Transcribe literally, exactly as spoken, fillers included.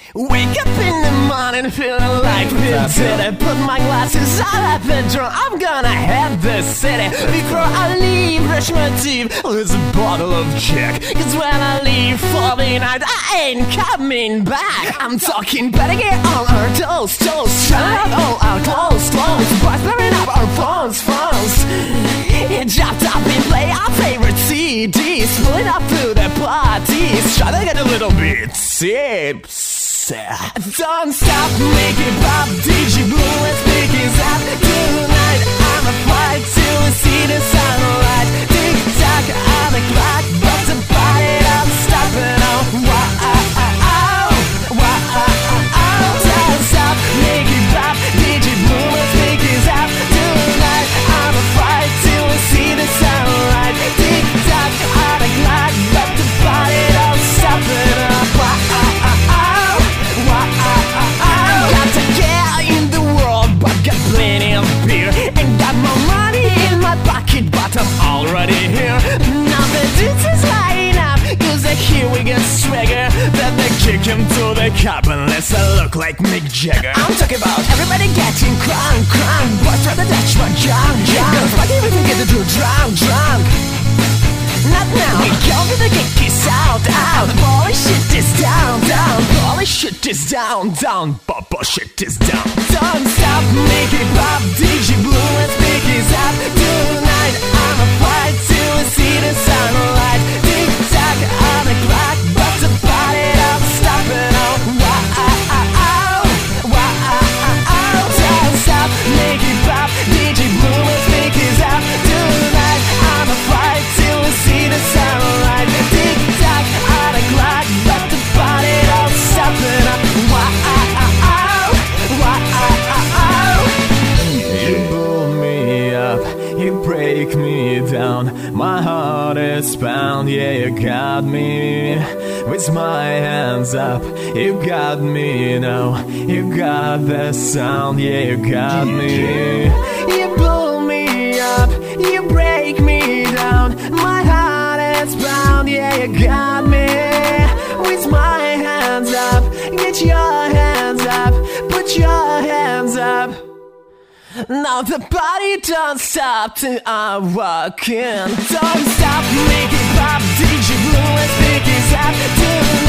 Wake up in the morning feeling like Pit City. Put my glasses on at the door, I'm gonna head the city. Before I leave, brush my teeth, there's a bottle of Jack. Cause when I leave for the night, I ain't coming back. I'm talking better get on our toes, toes. Shut out all our clothes, clothes. Boys blowing up our phones, phones. It dropped up and play our favorite C Ds. Pulling up to the parties, try to get a little bit sips. Don't stop, make it pop. D J Blue and speakers up. Tonight I'ma fly till we see the sunlight. Tick tock on the clock, but the party don't stop it. Oh, wow, wow, don't stop, make it pop. D J Blue and speakers up. Tonight I'ma fly till we see the sunlight. Tick tock on the clock, but the party don't stop it. Oh, wow. Got a girl in the world, but got plenty of beer. Ain't got more money in my pocket, but I'm already here. Now the dudes is lining up, cause they hear we get swagger. Then they kick him to the cup unless I look like Mick Jagger. I'm talking about everybody getting crunk, crunk. Boys try to touch my junk, junk. Gonna fuck if we can get the dude drunk, drunk. Not now, we go to the kick is out, out. Bully shit is down, down. Bully shit is down, down. Bubba shit is down. Don't stop, make it pop. D J Blue and speakers up. Tonight I'ma fight till we see the sunlight. Tick tock on the clock, but the party don't stop it. Oh, wow, wow, don't stop, make it pop. D J Blue and speakers up. Tonight I'ma fight till we see the sunlight. Tick tock on the clock, but the party don't stop it. Wow, wow, you pull me up, you break me down. My heart is bound, yeah, you got me. With my hands up, you got me now. You got the sound, yeah, you got me. You pull me up, you break me down. My heart is bound, yeah, you got me. With my hands up, get your hands up, put your hands up. Now the party don't stop till I walk in. Don't stop, make it pop. D J Blue and speakers up tonight.